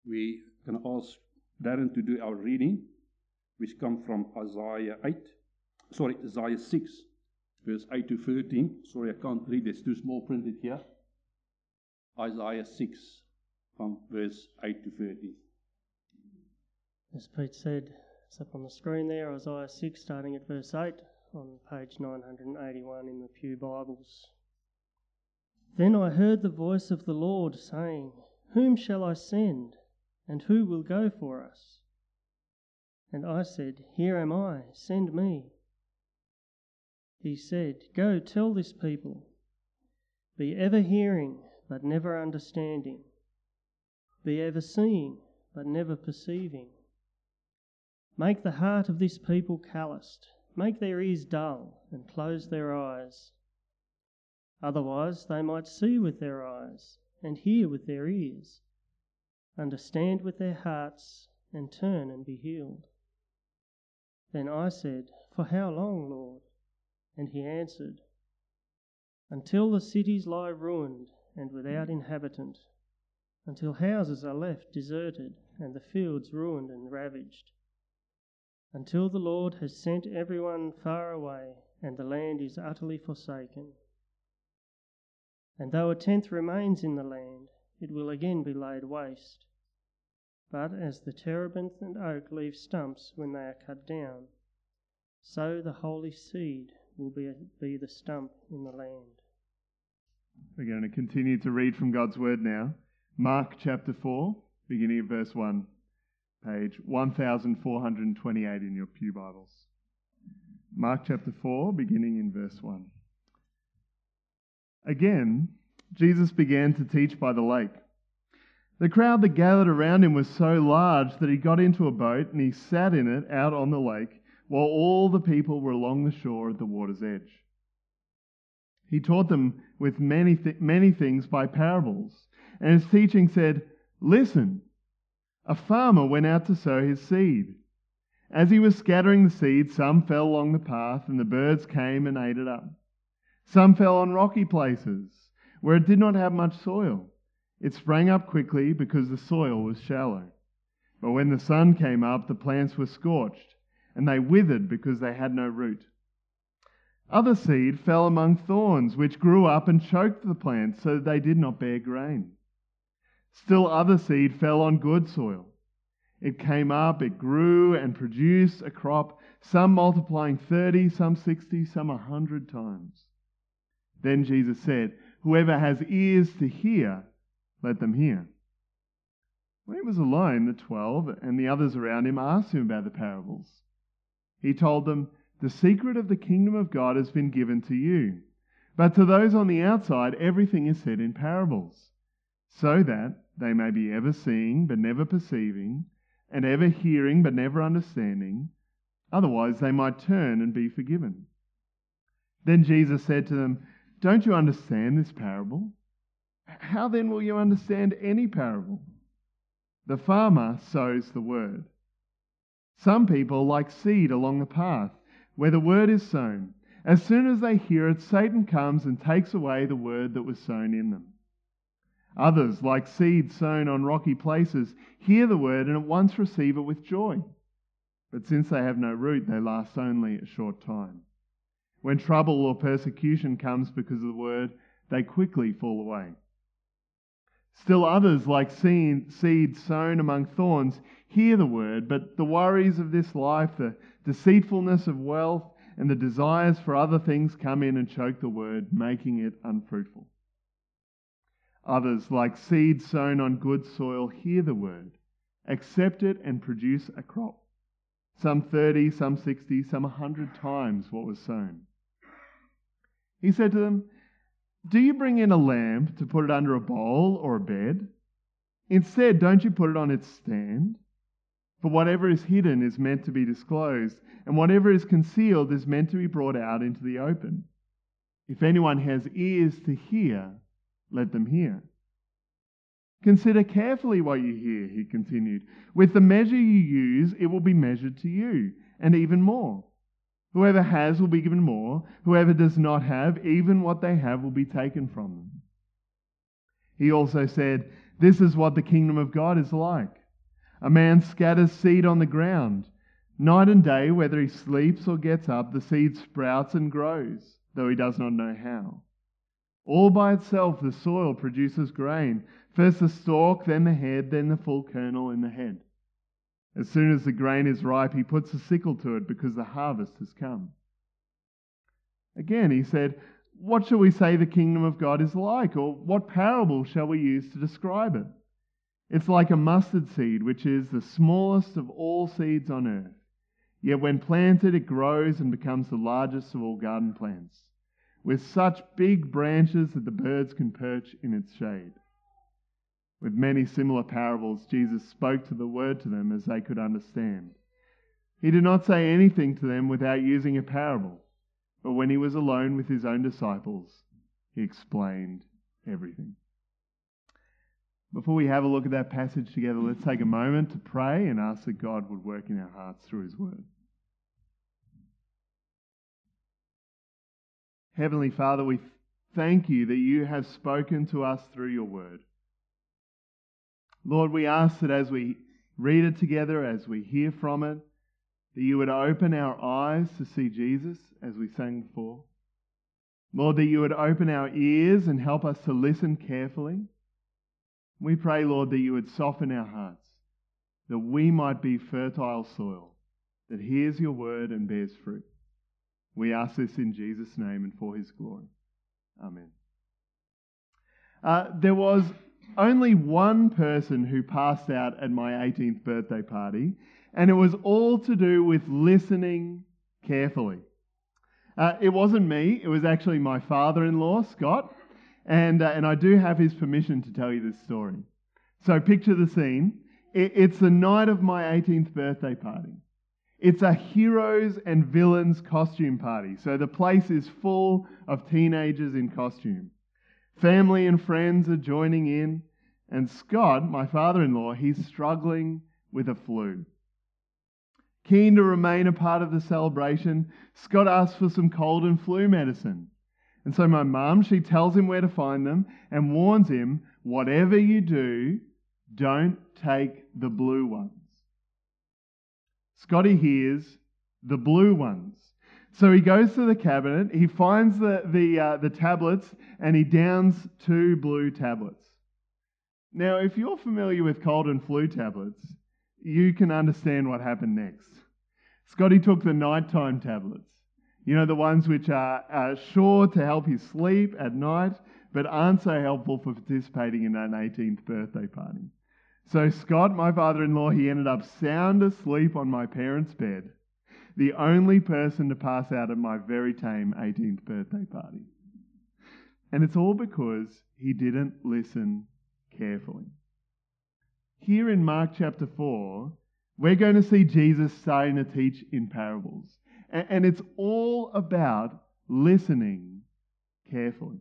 We can ask Darren to do our reading, which comes from Isaiah 6, verse 8 to 13. Sorry, I can't read, it's too small printed here. Isaiah 6, from verse 8 to 13. As Pete said, it's up on the screen there, Isaiah 6, starting at verse 8, on page 981 in the Pew Bibles. Then I heard the voice of the Lord saying, "Whom shall I send, and who will go for us?" And I said, "Here am I, send me." He said, "Go tell this people, be ever hearing, but never understanding. Be ever seeing, but never perceiving. Make the heart of this people calloused, make their ears dull, and close their eyes. Otherwise they might see with their eyes, and hear with their ears, understand with their hearts, and turn and be healed." Then I said, "For how long, Lord?" And he answered, "Until the cities lie ruined and without inhabitant, until houses are left deserted and the fields ruined and ravaged, until the Lord has sent everyone far away and the land is utterly forsaken. And though a tenth remains in the land, it will again be laid waste. But as the terebinth and oak leave stumps when they are cut down, so the holy seed will be the stump in the land." We're going to continue to read from God's Word now. Mark chapter 4, beginning at verse 1, page 1428 in your Pew Bibles. Mark chapter 4, beginning in verse 1. Again, Jesus began to teach by the lake. The crowd that gathered around him was so large that he got into a boat and he sat in it out on the lake, while all the people were along the shore at the water's edge. He taught them with many things by parables, and his teaching said, "Listen, a farmer went out to sow his seed. As he was scattering the seed, some fell along the path, and the birds came and ate it up. Some fell on rocky places, where it did not have much soil. It sprang up quickly because the soil was shallow. But when the sun came up, the plants were scorched, and they withered because they had no root. Other seed fell among thorns, which grew up and choked the plants so that they did not bear grain. Still other seed fell on good soil. It came up, it grew and produced a crop, some multiplying 30, some 60, some 100 times." Then Jesus said, "Whoever has ears to hear, let them hear." When he was alone, the 12 and the others around him asked him about the parables. He told them, "The secret of the kingdom of God has been given to you, but to those on the outside everything is said in parables, so that they may be ever seeing but never perceiving, and ever hearing but never understanding, otherwise they might turn and be forgiven." Then Jesus said to them, "Don't you understand this parable? How then will you understand any parable? The farmer sows the word. Some people are like seed along the path, where the word is sown. As soon as they hear it, Satan comes and takes away the word that was sown in them. Others, like seed sown on rocky places, hear the word and at once receive it with joy. But since they have no root, they last only a short time. When trouble or persecution comes because of the word, they quickly fall away. Still others, like seed sown among thorns, hear the word, but the worries of this life, the deceitfulness of wealth, and the desires for other things come in and choke the word, making it unfruitful. Others, like seed sown on good soil, hear the word, accept it, and produce a crop. Some 30, some 60, some 100 times what was sown." He said to them, "Do you bring in a lamp to put it under a bowl or a bed? Instead, don't you put it on its stand? For whatever is hidden is meant to be disclosed, and whatever is concealed is meant to be brought out into the open. If anyone has ears to hear, let them hear. Consider carefully what you hear," he continued. "With the measure you use, it will be measured to you, and even more. Whoever has will be given more. Whoever does not have, even what they have will be taken from them." He also said, This is what the kingdom of God is like. A man scatters seed on the ground. Night and day, whether he sleeps or gets up, the seed sprouts and grows, though he does not know how. All by itself the soil produces grain, first the stalk, then the head, then the full kernel in the head. As soon as the grain is ripe, he puts a sickle to it because the harvest has come. Again, he said, what shall we say the kingdom of God is like? Or what parable shall we use to describe it? It's like a mustard seed, which is the smallest of all seeds on earth. Yet when planted, it grows and becomes the largest of all garden plants, with such big branches that the birds can perch in its shade. With many similar parables, Jesus spoke to the word to them as they could understand. He did not say anything to them without using a parable, but when he was alone with his own disciples, he explained everything. Before we have a look at that passage together, let's take a moment to pray and ask that God would work in our hearts through his word. Heavenly Father, we thank you that you have spoken to us through your word. Lord, we ask that as we read it together, as we hear from it, that you would open our eyes to see Jesus, as we sang before. Lord, that you would open our ears and help us to listen carefully. We pray, Lord, that you would soften our hearts, that we might be fertile soil that hears your word and bears fruit. We ask this in Jesus' name and for his glory. Amen. There was only one person who passed out at my 18th birthday party, and it was all to do with listening carefully. It wasn't me, it was actually my father-in-law, Scott, and I do have his permission to tell you this story. So picture the scene. It's the night of my 18th birthday party. It's a heroes and villains costume party, so the place is full of teenagers in costume. Family and friends are joining in, and Scott, my father-in-law, he's struggling with a flu. Keen to remain a part of the celebration, Scott asks for some cold and flu medicine. And so my mum, she tells him where to find them and warns him, whatever you do, don't take the blue ones. Scotty hears the blue ones. So he goes to the cabinet, he finds the tablets, and he downs 2 blue tablets. Now, if you're familiar with cold and flu tablets, you can understand what happened next. Scotty took the nighttime tablets. You know, the ones which are sure to help you sleep at night, but aren't so helpful for participating in an 18th birthday party. So Scott, my father-in-law, he ended up sound asleep on my parents' bed, the only person to pass out at my very tame 18th birthday party. And it's all because he didn't listen carefully. Here in Mark chapter 4, we're going to see Jesus starting to teach in parables. And it's all about listening carefully.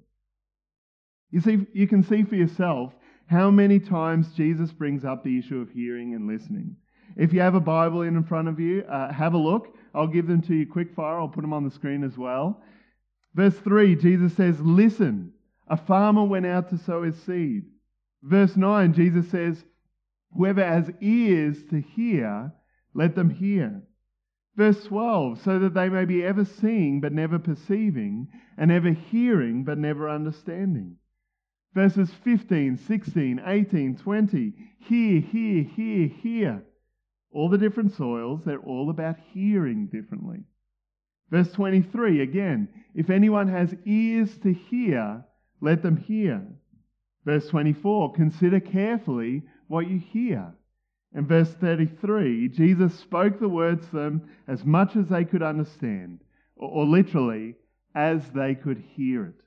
You see, you can see for yourself how many times Jesus brings up the issue of hearing and listening. If you have a Bible in front of you, have a look. I'll give them to you quick fire. I'll put them on the screen as well. Verse 3, Jesus says, listen, a farmer went out to sow his seed. Verse 9, Jesus says, whoever has ears to hear, let them hear. Verse 12, so that they may be ever seeing but never perceiving, and ever hearing but never understanding. Verses 15, 16, 18, 20, hear, hear, hear, hear. All the different soils, they're all about hearing differently. Verse 23, again, if anyone has ears to hear, let them hear. Verse 24, consider carefully what you hear. And verse 33, Jesus spoke the words to them as much as they could understand, or literally, as they could hear it.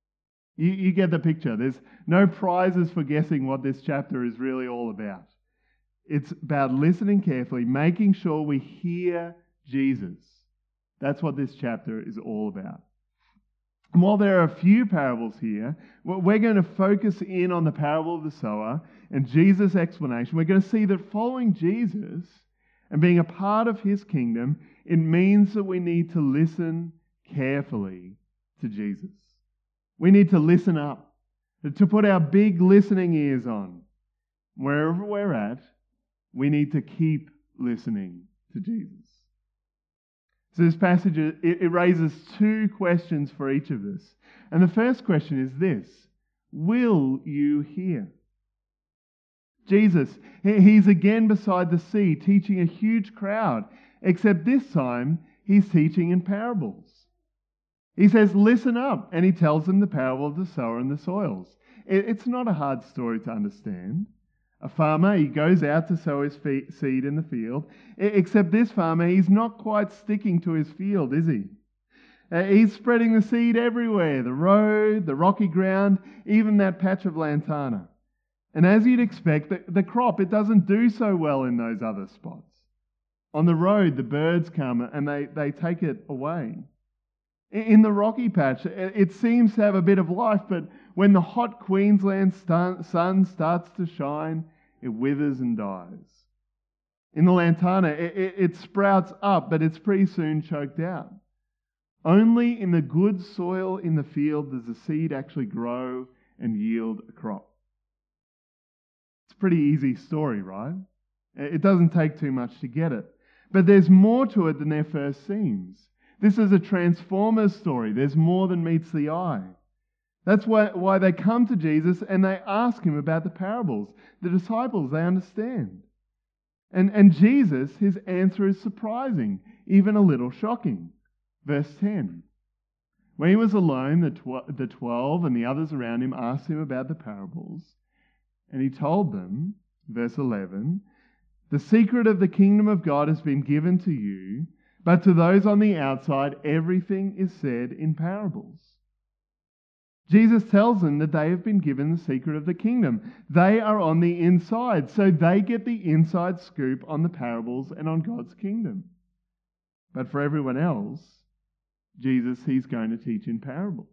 You get the picture. There's no prizes for guessing what this chapter is really all about. It's about listening carefully, making sure we hear Jesus. That's what this chapter is all about. And while there are a few parables here, we're going to focus in on the parable of the sower and Jesus' explanation. We're going to see that following Jesus and being a part of his kingdom, it means that we need to listen carefully to Jesus. We need to listen up, to put our big listening ears on, Wherever we're at, we need to keep listening to Jesus. So this passage, it raises two questions for each of us. And the first question is this: will you hear? Jesus, he's again beside the sea teaching a huge crowd, except this time he's teaching in parables. He says, listen up, and he tells them the parable of the sower and the soils. It's not a hard story to understand. A farmer, he goes out to sow his seed in the field, except this farmer, he's not quite sticking to his field, is he? He's spreading the seed everywhere, the road, the rocky ground, even that patch of lantana. And as you'd expect, the crop, it doesn't do so well in those other spots. On the road, the birds come and they take it away. In the rocky patch, it seems to have a bit of life, but when the hot Queensland sun starts to shine, it withers and dies. In the lantana, it sprouts up, but it's pretty soon choked out. Only in the good soil in the field does the seed actually grow and yield a crop. It's a pretty easy story, right? It doesn't take too much to get it. But there's more to it than there first seems. This is a Transformers story. There's more than meets the eye. That's why they come to Jesus and they ask him about the parables. The disciples, they understand. And Jesus, his answer is surprising, even a little shocking. Verse 10. When he was alone, the 12 and the others around him asked him about the parables. And he told them, verse 11, the secret of the kingdom of God has been given to you, but to those on the outside, everything is said in parables. Jesus tells them that they have been given the secret of the kingdom. They are on the inside, so they get the inside scoop on the parables and on God's kingdom. But for everyone else, Jesus, he's going to teach in parables.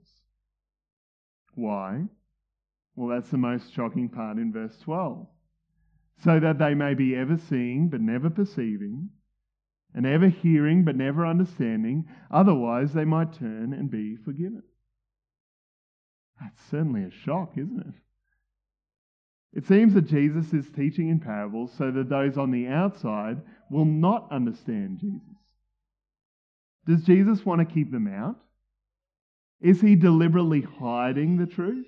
Why? Well, that's the most shocking part in verse 12. So that they may be ever seeing but never perceiving, and ever hearing but never understanding, otherwise they might turn and be forgiven. That's certainly a shock, isn't it? It seems that Jesus is teaching in parables so that those on the outside will not understand Jesus. Does Jesus want to keep them out? Is he deliberately hiding the truth?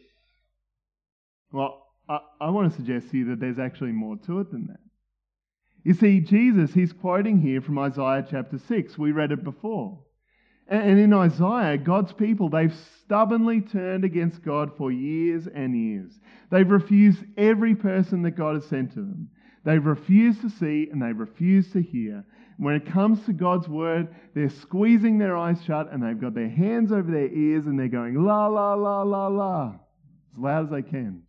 Well, I want to suggest to you that there's actually more to it than that. You see, Jesus, he's quoting here from Isaiah chapter 6. We read it before. And in Isaiah, God's people, they've stubbornly turned against God for years and years. They've refused every person that God has sent to them. They've refused to see and they've refused to hear. When it comes to God's word, they're squeezing their eyes shut and they've got their hands over their ears and they're going la, la, la, la, la, as loud as they can.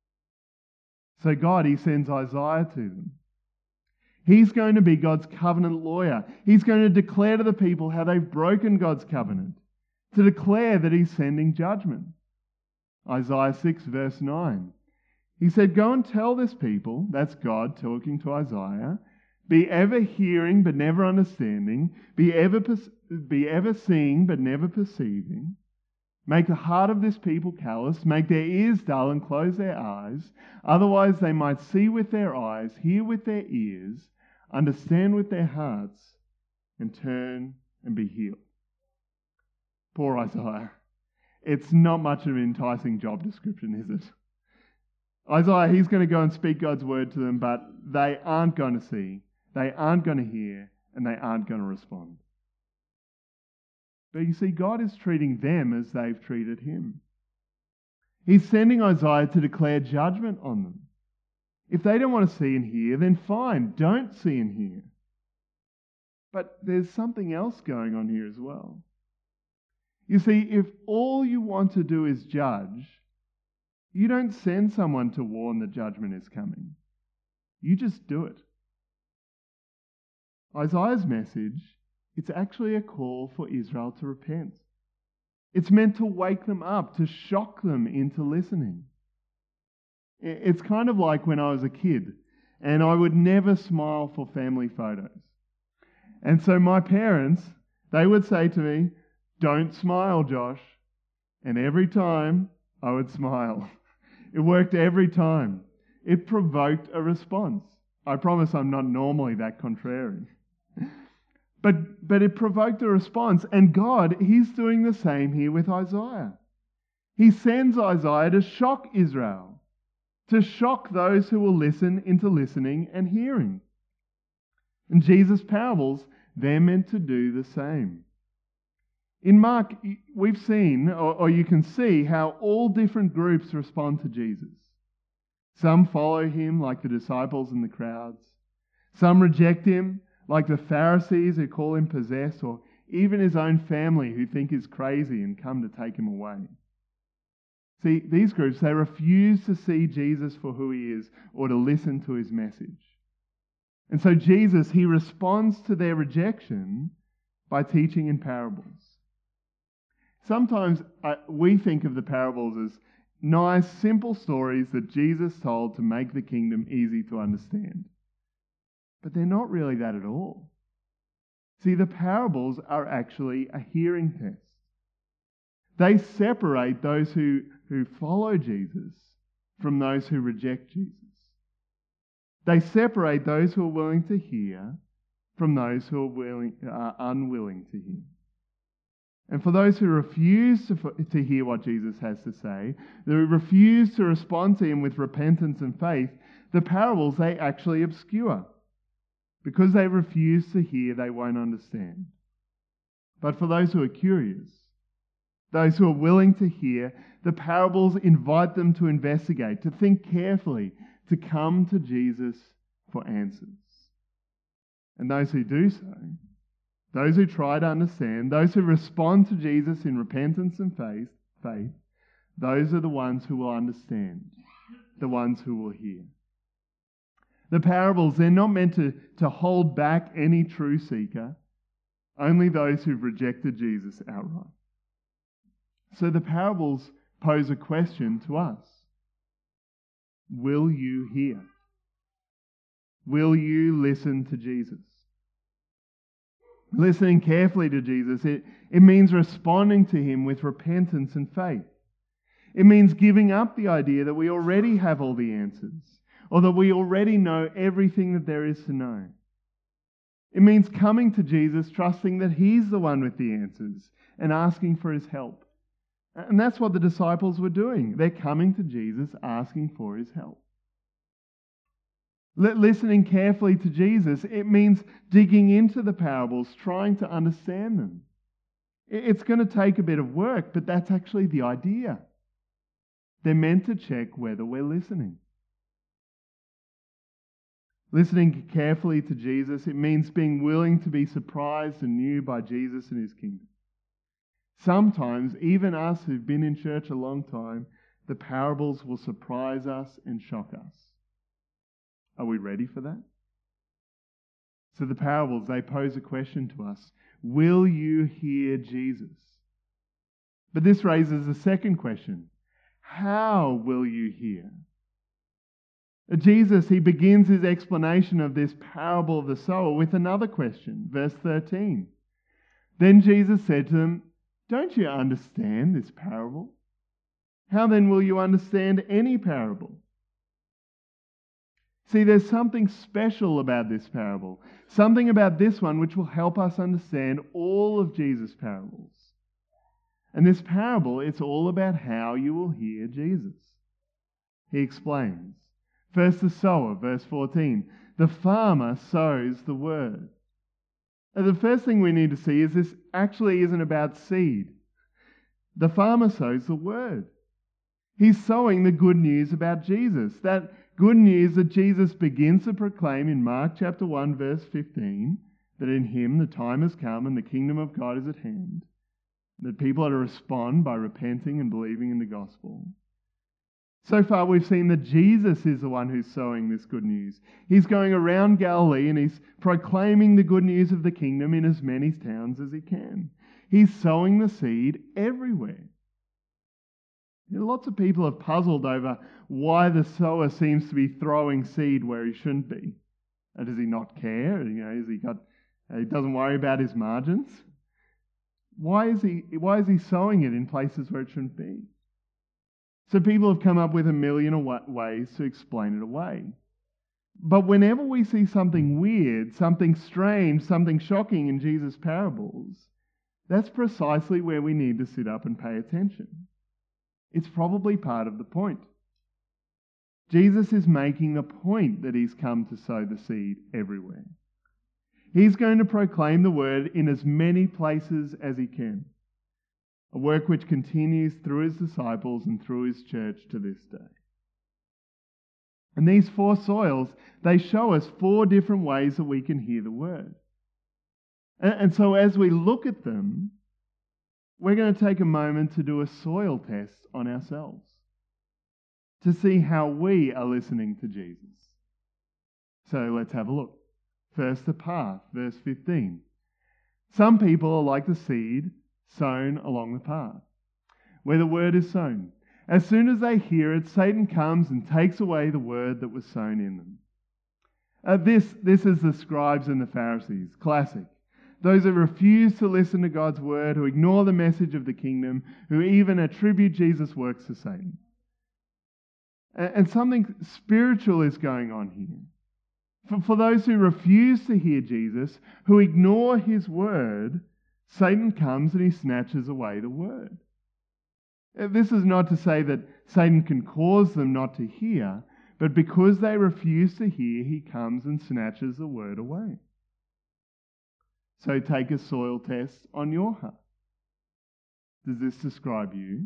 So God, he sends Isaiah to them. He's going to be God's covenant lawyer. He's going to declare to the people how they've broken God's covenant, to declare that he's sending judgment. Isaiah 6 verse 9. He said, go and tell this people, that's God talking to Isaiah, be ever hearing but never understanding, be ever seeing but never perceiving. Make the heart of this people callous, make their ears dull and close their eyes, otherwise they might see with their eyes, hear with their ears, understand with their hearts, and turn and be healed. Poor Isaiah. It's not much of an enticing job description, is it? Isaiah, he's going to go and speak God's word to them, but they aren't going to see, they aren't going to hear, and they aren't going to respond. But you see, God is treating them as they've treated him. He's sending Isaiah to declare judgment on them. If they don't want to see and hear, then fine, don't see and hear. But there's something else going on here as well. You see, if all you want to do is judge, you don't send someone to warn that judgment is coming. You just do it. Isaiah's message, it's actually a call for Israel to repent. It's meant to wake them up, to shock them into listening. It's kind of like when I was a kid and I would never smile for family photos. And so my parents, they would say to me, don't smile, Josh. And every time I would smile. It worked every time. it provoked a response. I promise I'm not normally that contrary. But it provoked a response, and God, He's doing the same here with Isaiah. He sends Isaiah to shock Israel, to shock those who will listen into listening and hearing. And Jesus' parables, they're meant to do the same. In Mark, we've seen, or you can see, how all different groups respond to Jesus. Some follow Him, like the disciples and the crowds. Some reject Him, like the Pharisees who call Him possessed, or even His own family who think He's crazy and come to take Him away. See, these groups, they refuse to see Jesus for who He is or to listen to His message. And so Jesus, He responds to their rejection by teaching in parables. Sometimes we think of the parables as nice, simple stories that Jesus told to make the kingdom easy to understand. But they're not really that at all. See, the parables are actually a hearing test. They separate those who follow Jesus from those who reject Jesus. They separate those who are willing to hear from those who are unwilling to hear. And for those who refuse to hear what Jesus has to say, who refuse to respond to Him with repentance and faith, the parables, they actually obscure. Because they refuse to hear, they won't understand. But for those who are curious, those who are willing to hear, the parables invite them to investigate, to think carefully, to come to Jesus for answers. And those who do so, those who try to understand, those who respond to Jesus in repentance and faith, those are the ones who will understand, the ones who will hear. The parables, they're not meant to hold back any true seeker, only those who've rejected Jesus outright. So the parables pose a question to us. Will you hear? Will you listen to Jesus? Listening carefully to Jesus, it means responding to Him with repentance and faith. It means giving up the idea that we already have all the answers, or that we already know everything that there is to know. It means coming to Jesus, trusting that He's the one with the answers, and asking for His help. And that's what the disciples were doing. They're coming to Jesus, asking for His help. Listening carefully to Jesus, it means digging into the parables, trying to understand them. It's going to take a bit of work, but that's actually the idea. They're meant to check whether we're listening. Listening carefully to Jesus, it means being willing to be surprised anew by Jesus and His kingdom. Sometimes, even us who've been in church a long time, the parables will surprise us and shock us. Are we ready for that? So the parables, they pose a question to us. Will you hear Jesus? But this raises a second question. How will you hear? Jesus, He begins His explanation of this parable of the sower with another question. Verse 13. Then Jesus said to them, don't you understand this parable? How then will you understand any parable? See, there's something special about this parable, something about this one which will help us understand all of Jesus' parables. And this parable, it's all about how you will hear Jesus. He explains. First the sower, verse 14. The farmer sows the word. Now, the first thing we need to see is this actually isn't about seed. The farmer sows the word. He's sowing the good news about Jesus. That good news that Jesus begins to proclaim in Mark chapter 1 verse 15, that in Him the time has come and the kingdom of God is at hand. That people are to respond by repenting and believing in the gospel. So far we've seen that Jesus is the one who's sowing this good news. He's going around Galilee and He's proclaiming the good news of the kingdom in as many towns as He can. He's sowing the seed everywhere. Lots of people have puzzled over why the sower seems to be throwing seed where he shouldn't be. Does he not care? He doesn't worry about his margins. Why is he sowing it in places where it shouldn't be? So people have come up with a million ways to explain it away. But whenever we see something weird, something strange, something shocking in Jesus' parables, that's precisely where we need to sit up and pay attention. It's probably part of the point. Jesus is making the point that he's come to sow the seed everywhere. He's going to proclaim the word in as many places as he can, a work which continues through his disciples and through his church to this day. And these 4 soils, they show us 4 different ways that we can hear the word. And so as we look at them, we're going to take a moment to do a soil test on ourselves, to see how we are listening to Jesus. So let's have a look. First, the path, verse 15. Some people are like the seed sown along the path, where the word is sown. As soon as they hear it, Satan comes and takes away the word that was sown in them. This is the scribes and the Pharisees, classic. Those that refuse to listen to God's word, who ignore the message of the kingdom, who even attribute Jesus' works to Satan. And something spiritual is going on here. For those who refuse to hear Jesus, who ignore his word, Satan comes and he snatches away the word. This is not to say that Satan can cause them not to hear, but because they refuse to hear, he comes and snatches the word away. So take a soil test on your heart. Does this describe you?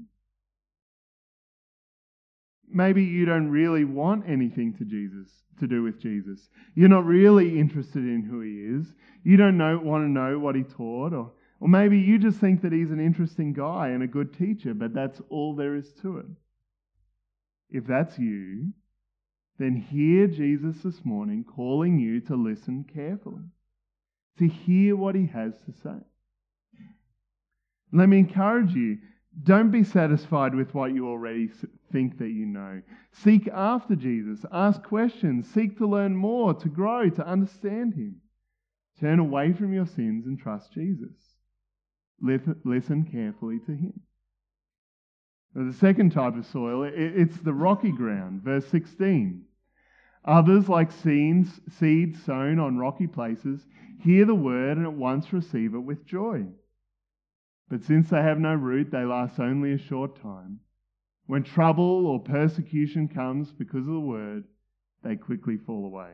Maybe you don't really want anything to do with Jesus. You're not really interested in who he is. You don't want to know what he taught, or maybe you just think that he's an interesting guy and a good teacher, but that's all there is to it. If that's you, then hear Jesus this morning calling you to listen carefully, to hear what he has to say. Let me encourage you, don't be satisfied with what you already think that you know. Seek after Jesus, ask questions, seek to learn more, to grow, to understand him. Turn away from your sins and trust Jesus. Listen carefully to him. Now, the second type of soil, it's the rocky ground, verse 16. Others, like seeds sown on rocky places, hear the word and at once receive it with joy. But since they have no root, they last only a short time. When trouble or persecution comes because of the word, they quickly fall away.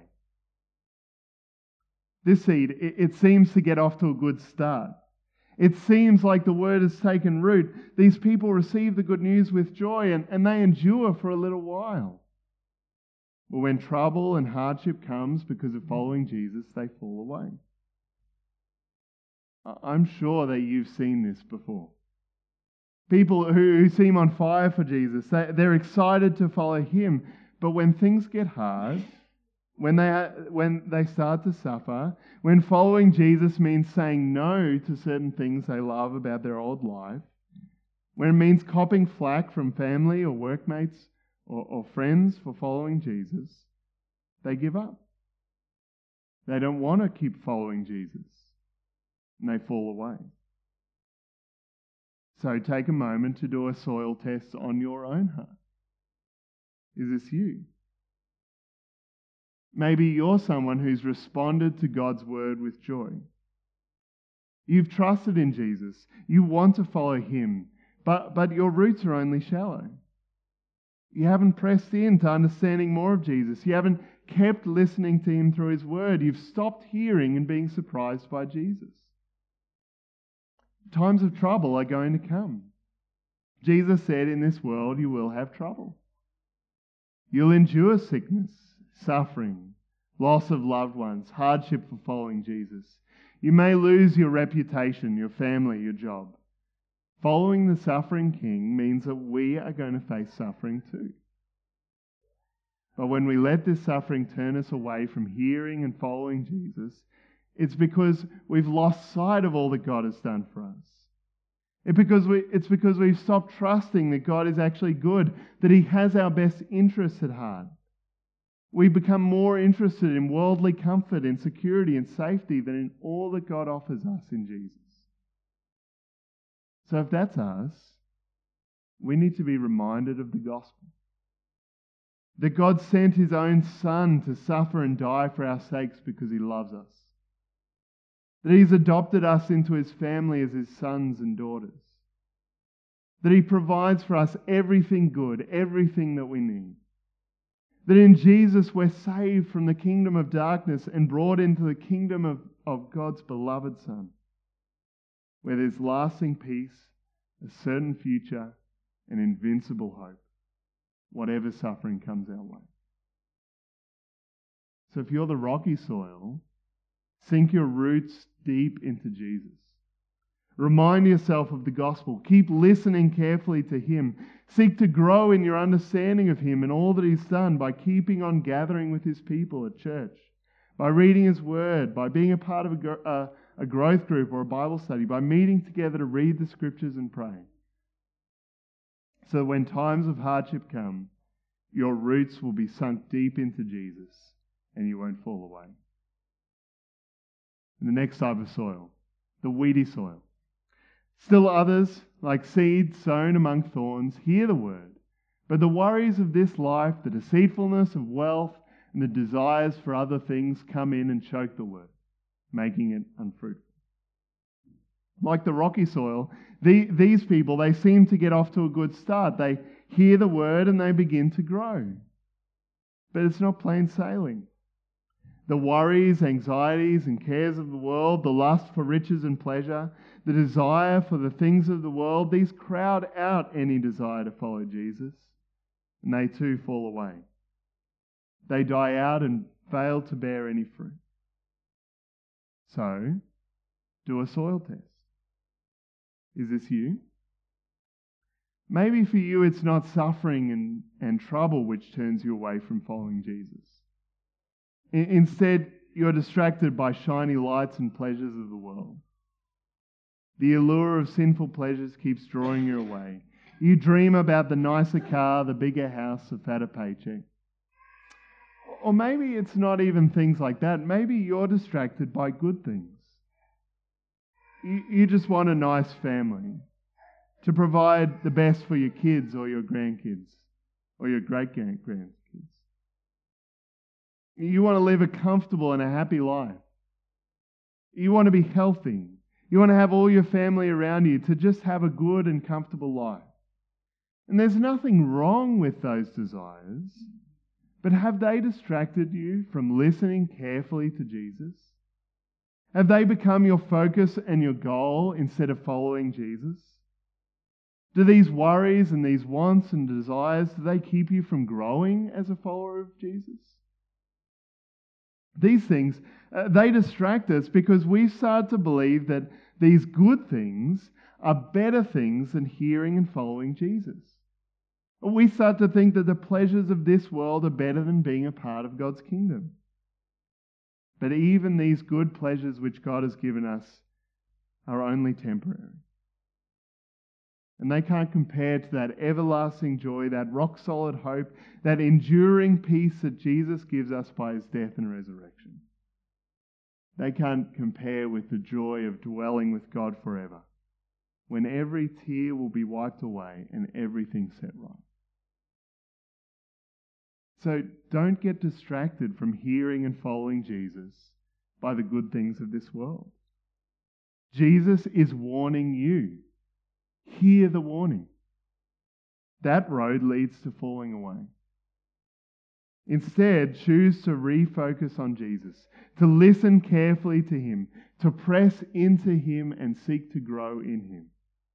This seed, it seems to get off to a good start. It seems like the word has taken root. These people receive the good news with joy and they endure for a little while. But when trouble and hardship comes because of following Jesus, they fall away. I'm sure that you've seen this before. People who seem on fire for Jesus, they're excited to follow him. But when things get hard, when they start to suffer, when following Jesus means saying no to certain things they love about their old life, when it means copping flack from family or workmates or friends for following Jesus, they give up. They don't want to keep following Jesus, and they fall away. So take a moment to do a soil test on your own heart. Is this you? Maybe you're someone who's responded to God's word with joy. You've trusted in Jesus. You want to follow him, but your roots are only shallow. You haven't pressed in to understanding more of Jesus. You haven't kept listening to him through his word. You've stopped hearing and being surprised by Jesus. Times of trouble are going to come. Jesus said, in this world you will have trouble. You'll endure sickness, suffering, loss of loved ones, hardship for following Jesus. You may lose your reputation, your family, your job. Following the suffering King means that we are going to face suffering too. But when we let this suffering turn us away from hearing and following Jesus, it's because we've lost sight of all that God has done for us. It's because we've stopped trusting that God is actually good, that he has our best interests at heart. We become more interested in worldly comfort, in security and safety than in all that God offers us in Jesus. So if that's us, we need to be reminded of the gospel. That God sent his own Son to suffer and die for our sakes because he loves us. That he's adopted us into his family as his sons and daughters. That he provides for us everything good, everything that we need. That in Jesus we're saved from the kingdom of darkness and brought into the kingdom of God's beloved Son, where there's lasting peace, a certain future, and invincible hope, whatever suffering comes our way. So if you're the rocky soil, sink your roots deep into Jesus. Remind yourself of the gospel. Keep listening carefully to him. Seek to grow in your understanding of him and all that he's done by keeping on gathering with his people at church, by reading his word, by being a part of a growth group or a Bible study, by meeting together to read the scriptures and pray. So when times of hardship come, your roots will be sunk deep into Jesus and you won't fall away. And the next type of soil, the weedy soil. Still others, like seed sown among thorns, hear the word, but the worries of this life, the deceitfulness of wealth, and the desires for other things come in and choke the word, making it unfruitful. Like the rocky soil, these people, they seem to get off to a good start. They hear the word and they begin to grow. But it's not plain sailing. The worries, anxieties, and cares of the world, the lust for riches and pleasure, the desire for the things of the world, these crowd out any desire to follow Jesus, and they too fall away. They die out and fail to bear any fruit. So, do a soil test. Is this you? Maybe for you it's not suffering and trouble which turns you away from following Jesus. Instead, you're distracted by shiny lights and pleasures of the world. The allure of sinful pleasures keeps drawing you away. You dream about the nicer car, the bigger house, the fatter paycheck. Or maybe it's not even things like that. Maybe you're distracted by good things. You just want a nice family to provide the best for your kids or your grandkids or your great-grandkids. You want to live a comfortable and a happy life. You want to be healthy. You want to have all your family around you to just have a good and comfortable life. And there's nothing wrong with those desires, but have they distracted you from listening carefully to Jesus? Have they become your focus and your goal instead of following Jesus? Do these worries and these wants and desires, do they keep you from growing as a follower of Jesus? These things, they distract us because we start to believe that these good things are better things than hearing and following Jesus. We start to think that the pleasures of this world are better than being a part of God's kingdom. But even these good pleasures which God has given us are only temporary. And they can't compare to that everlasting joy, that rock-solid hope, that enduring peace that Jesus gives us by his death and resurrection. They can't compare with the joy of dwelling with God forever, when every tear will be wiped away and everything set right. So don't get distracted from hearing and following Jesus by the good things of this world. Jesus is warning you. Hear the warning. That road leads to falling away. Instead, choose to refocus on Jesus, to listen carefully to him, to press into him and seek to grow in him.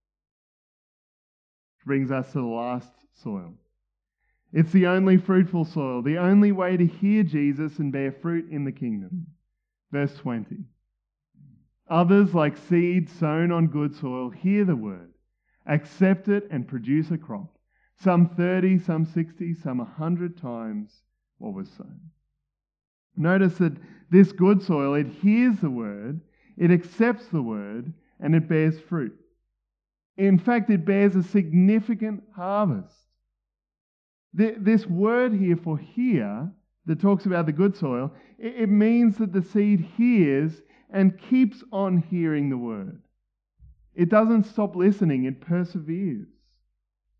Which brings us to the last soil. It's the only fruitful soil, the only way to hear Jesus and bear fruit in the kingdom. Verse 20. Others, like seed sown on good soil, hear the word, accept it and produce a crop. Some 30, some 60, some 100 times what was sown. Notice that this good soil, it hears the word, it accepts the word, and it bears fruit. In fact, it bears a significant harvest. This word here for hear, that talks about the good soil, it means that the seed hears and keeps on hearing the word. It doesn't stop listening, it perseveres.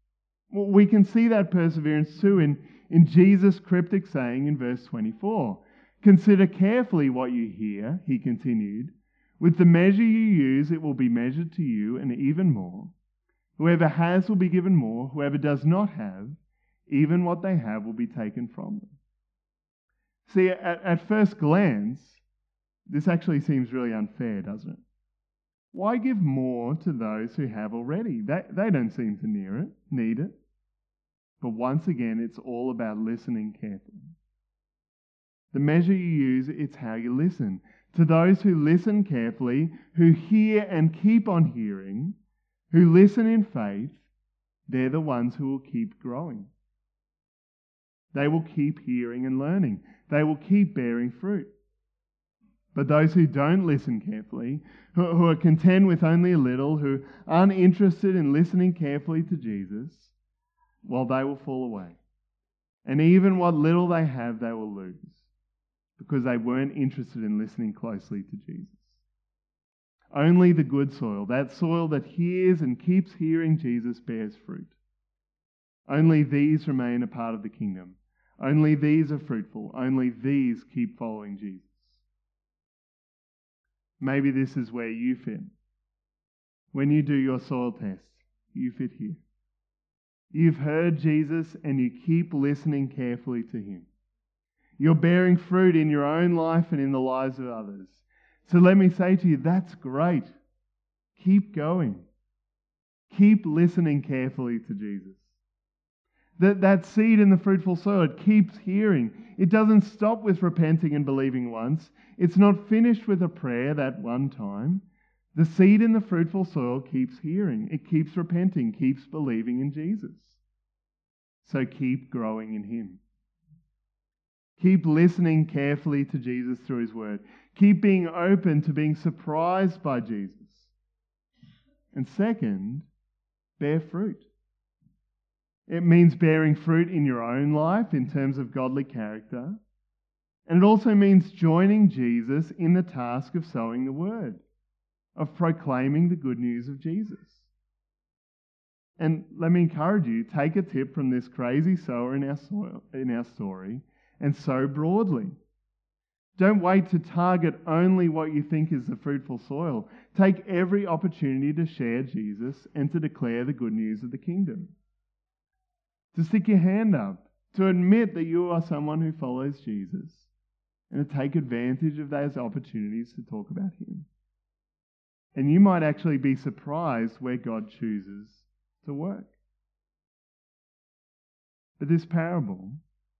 Well, we can see that perseverance too in Jesus' cryptic saying in verse 24. Consider carefully what you hear, he continued. With the measure you use, it will be measured to you, and even more. Whoever has will be given more. Whoever does not have, even what they have will be taken from them. See, at first glance, this actually seems really unfair, doesn't it? Why give more to those who have already? They don't seem to need it. But once again, it's all about listening carefully. The measure you use, it's how you listen. To those who listen carefully, who hear and keep on hearing, who listen in faith, they're the ones who will keep growing. They will keep hearing and learning. They will keep bearing fruit. But those who don't listen carefully, who are content with only a little, who aren't interested in listening carefully to Jesus, well, they will fall away. And even what little they have, they will lose, because they weren't interested in listening closely to Jesus. Only the good soil, that soil that hears and keeps hearing Jesus, bears fruit. Only these remain a part of the kingdom. Only these are fruitful. Only these keep following Jesus. Maybe this is where you fit. When you do your soil test, you fit here. You've heard Jesus and you keep listening carefully to him. You're bearing fruit in your own life and in the lives of others. So let me say to you, that's great. Keep going. Keep listening carefully to Jesus. That seed in the fruitful soil, it keeps hearing. It doesn't stop with repenting and believing once. It's not finished with a prayer that one time. The seed in the fruitful soil keeps hearing. It keeps repenting, keeps believing in Jesus. So keep growing in him. Keep listening carefully to Jesus through his word. Keep being open to being surprised by Jesus. And second, bear fruit. It means bearing fruit in your own life in terms of godly character. And it also means joining Jesus in the task of sowing the word, of proclaiming the good news of Jesus. And let me encourage you, take a tip from this crazy sower in our story, and sow broadly. Don't wait to target only what you think is the fruitful soil. Take every opportunity to share Jesus and to declare the good news of the kingdom. To stick your hand up, to admit that you are someone who follows Jesus, and to take advantage of those opportunities to talk about him. And you might actually be surprised where God chooses to work. But this parable,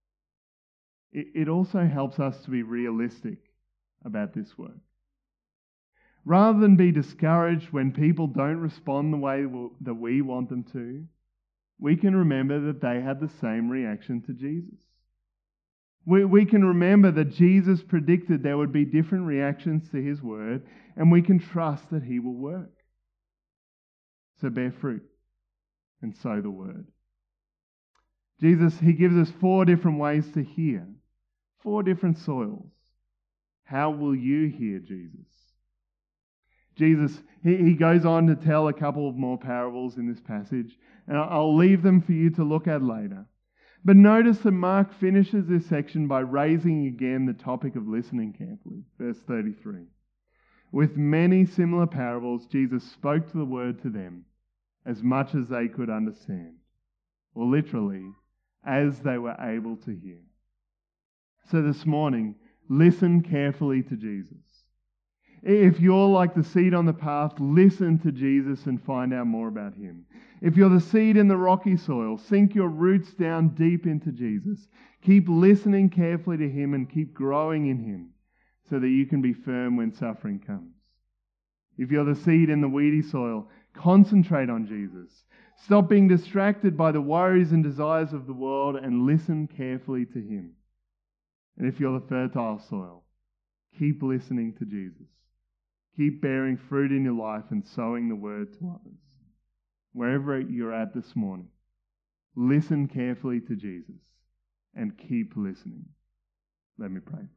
it also helps us to be realistic about this work. Rather than be discouraged when people don't respond the way that we want them to, we can remember that they had the same reaction to Jesus. We can remember that Jesus predicted there would be different reactions to his word, and we can trust that he will work. So bear fruit and sow the word. Jesus, he gives us 4 different ways to hear, 4 different soils. How will you hear Jesus? Jesus, he goes on to tell a couple of more parables in this passage, and I'll leave them for you to look at later. But notice that Mark finishes this section by raising again the topic of listening carefully. Verse 33. With many similar parables, Jesus spoke to the word to them as much as they could understand, or literally, as they were able to hear. So this morning, listen carefully to Jesus. If you're like the seed on the path, listen to Jesus and find out more about him. If you're the seed in the rocky soil, sink your roots down deep into Jesus. Keep listening carefully to him and keep growing in him so that you can be firm when suffering comes. If you're the seed in the weedy soil, concentrate on Jesus. Stop being distracted by the worries and desires of the world and listen carefully to him. And if you're the fertile soil, keep listening to Jesus. Keep bearing fruit in your life and sowing the word to others. Wherever you're at this morning, listen carefully to Jesus and keep listening. Let me pray.